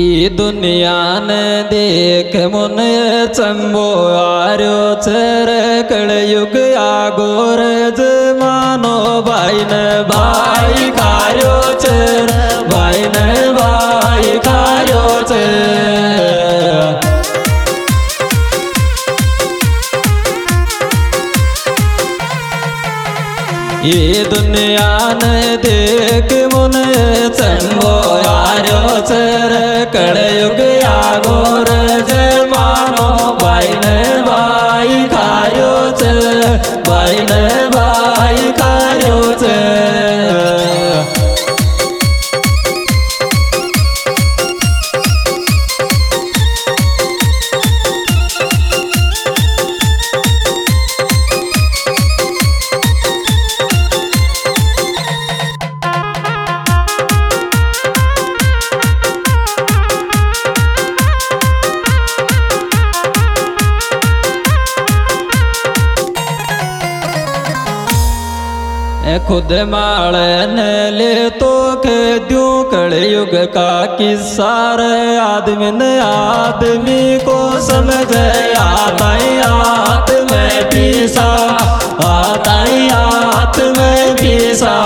ई दुनिया ने देख मुन चंबो आर्यो चर कलयुग आगोर जमानो भाई ने भाई खायो चर भाई ने भाई खायो चर। ये दुनिया ने देख मुन चंबो आर्यो चर कलयुग आगोर जमानो भाई ने भाई खायो चर भाई ने भाई खायो चर। खुद मालन ले तो के द्यों कलयुग का किस्सा रे आदमी ने आदमी को समझ आता ही हाथ में पीसा आता ही हाथ में पीसा।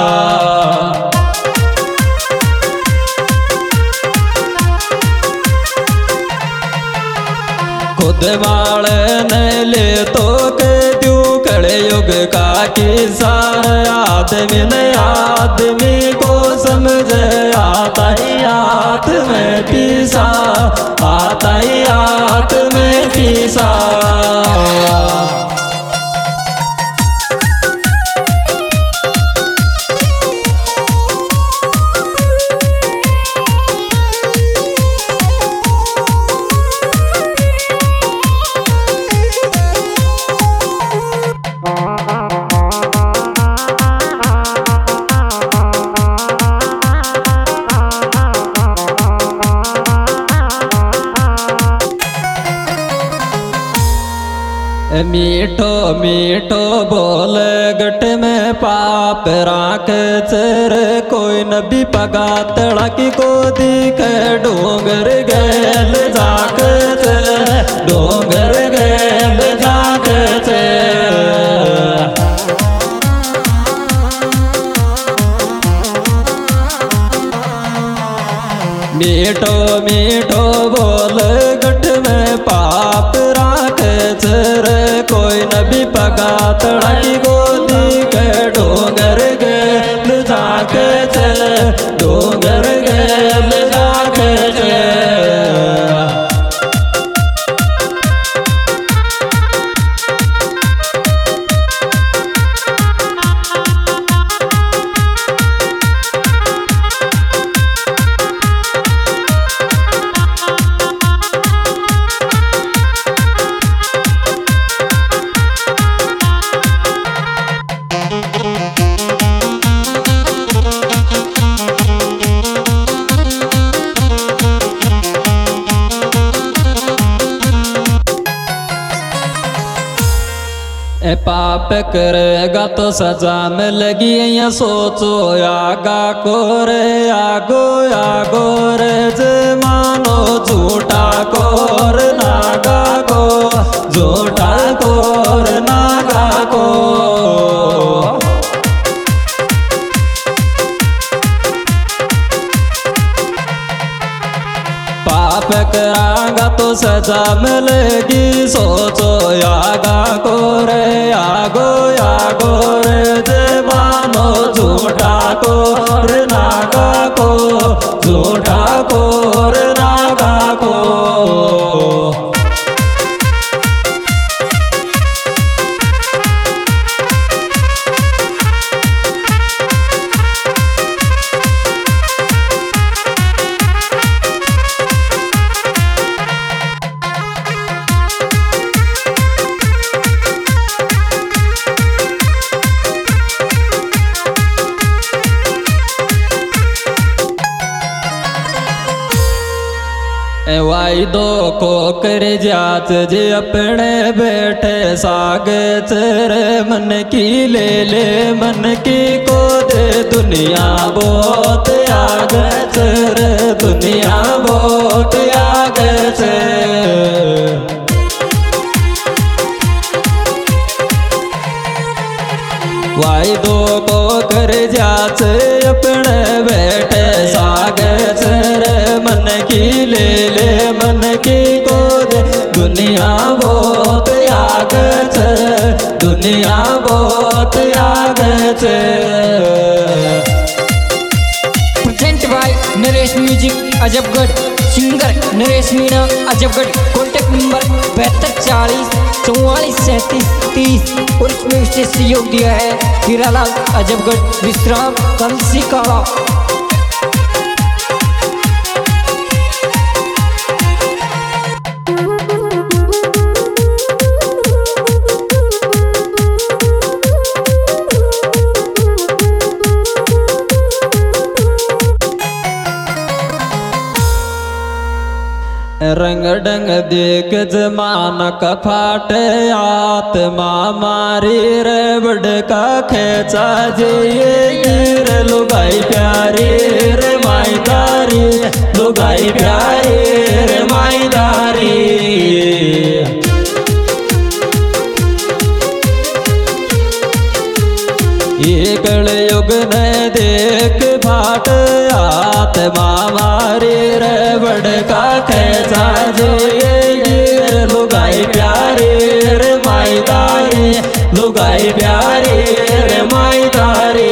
खुद मालन ले तो के द्यों कलयुग का किस्सा आदमी ने आदमी को समझ आता ही हाथ में पीसा आता ही हाथ में पीसा। मीठो मीठो बोल गट में पाप राख चर कोई नबी पगा तड़की को दिख डोंगर गैल जाक चर डोंगर गैल जाक चर। मीठो मीठो बोल गट में पाप राख चर कोई नबी पगा तड़की गोदी के डोंगर गैल जाक चर डोंगर गैल जाक चर। पाप करेगा तो सजा में लगी या सोचो आगा कोरे आगो आगो रे जमानो झूठा कोर नागा को झूठा कोर नागा को। पाप करागा तो सजा मिलेगी सोचो आगा को रे आगो आगो रे जमानो झूठा को रे नागा को झूठा को रे नागा को। वाइदो को कर जात जे अपने बेटे सागे तेरे मन की ले मन की को दे दुनिया बहुत आगे तेरे दुनिया बहुत आगे से। वायदो को कर जाच अपने बेटे सागे सर मन की ले मन की को दे दुनिया बहुत आगे से दुनिया बहुत आगे से। Present by Naresh music Ajabgarh singer Naresh Meena Ajabgarh. Contact number 7240 44 37 30 और इसमें विशेष सहयोग दिया है हीरालाल अजबगढ़ विश्राम कलसी काला। रंग डंग देख जमान का फाटे आत्मा मारी रे बड़का खेचा जे रे लुगाई प्यारी रे माईदारी लुगाई प्यारी रे माईदारी। ये कलयुग ने देख फाट आत्मा मारी रे बड़का खेचा जे लुगाई प्यारी रे माईदारी लुगाई प्यारी रे माईदारी।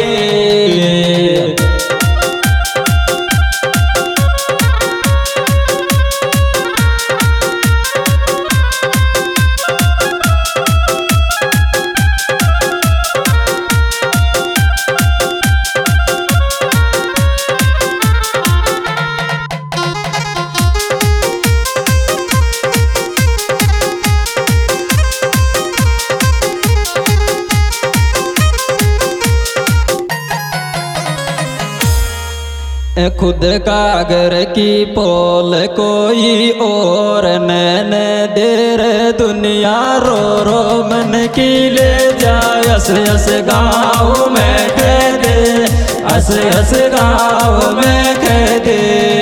खुद का घर की पोल कोई और नैन देर दुनिया रो रो मन की ले जाए हस हस गाँव में कह दे हस हस गाँव में कह दे।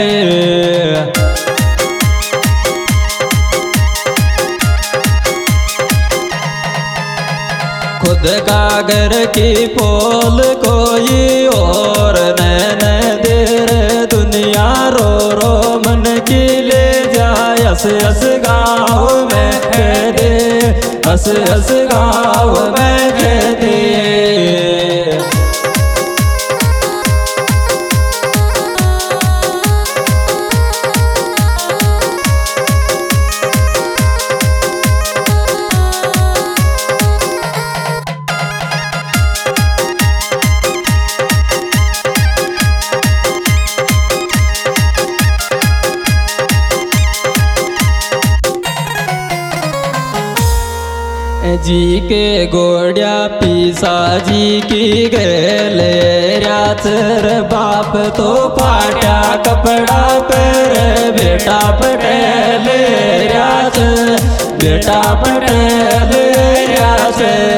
खुद का घर की पोल कोई और नैन देर दुनिया रो रो मन की ले जाए हस हस गाँव में कह दे हस हस गाँव में कह दे। जी के गोड़िया पीसा जी की गेले राचर बाप तो पाटा कपड़ा पर बेटा पटेल राच बेटा पटेल राच।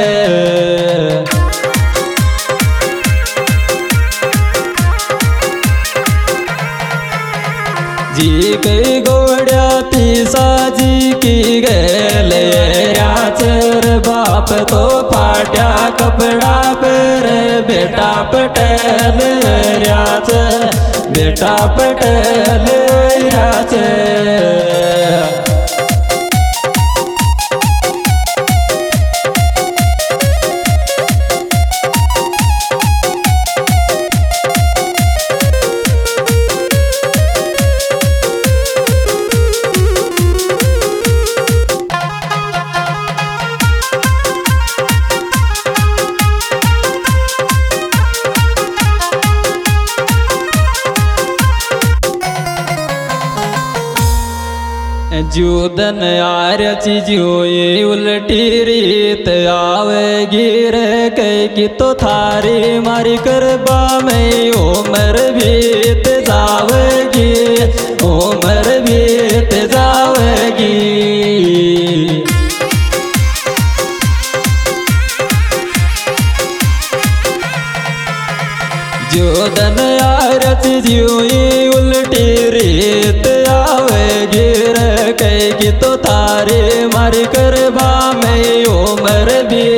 जी के गोड़िया पीसा जी की गेले राचर बाप तो पाट्या कपड़ा पर बेटा पटेल राच बेटा पटेल राच। जूदन यार चीजो ये उल्टी रीत आवेगी रे कई की तो थारी मारी करबा में उमर बीत जावेगी उमर बीत जावेगी। जूदन यार रति जी उल्टी रीत आवे गिर कई की तो थारे मारी करबा में उमर भी